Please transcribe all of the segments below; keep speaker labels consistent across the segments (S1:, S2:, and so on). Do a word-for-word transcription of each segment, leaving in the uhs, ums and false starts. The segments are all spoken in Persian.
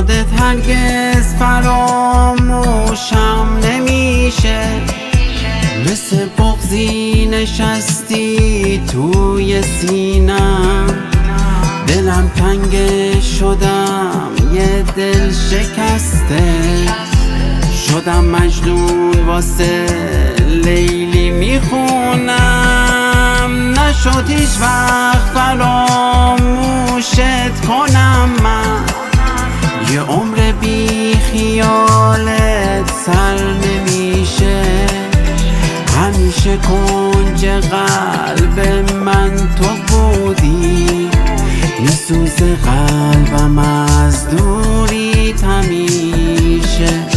S1: یادت هرگز فراموشم نمیشه، مثل بغضی نشستی توی سینم، دلم تنگ شدم یه دل شکسته، شدم مجنون واسه لیلی میخونم، نشد هیچ وقت فراموشت کنم من، یه عمر بی خیالت سر نمیشه، همیشه کنج قلب من تو بودی، میسوزه قلبم از دوریت همیشه.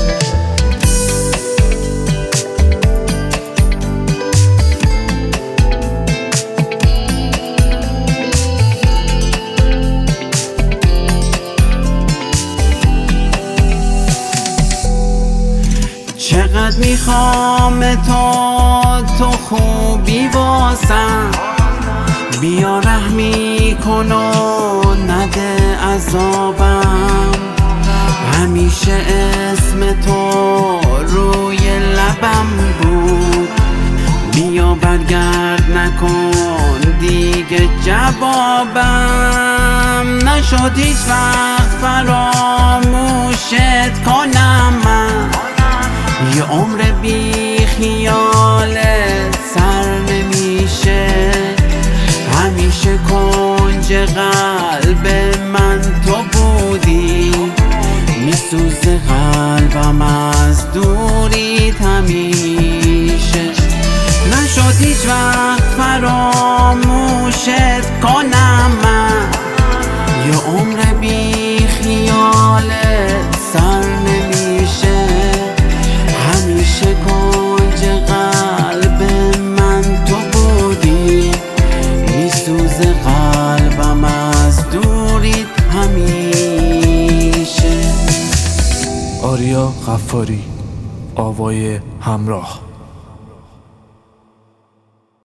S1: چقدر میخوام تو تو خوبی واسم، بیا رحمی کن و نده عذابم، همیشه اسم تو روی لبم بود، بیا برگرد نکن دیگه جوابم، نشد هیچ وقت فراموشت کنم من، یه عمر بی خیالت سر نمیشه، همیشه کنج قلب من تو بودی، میسوزه قلبم از دوریت همیشه، نشد هیچ وقت فراموشت کنم من، یه عمر بی خیالت سر نمیشه، همیشه کنج قلب من تو بودی، میسوزه قلبم از دوریت همیشه.
S2: آریا غفاری، آوای همراه.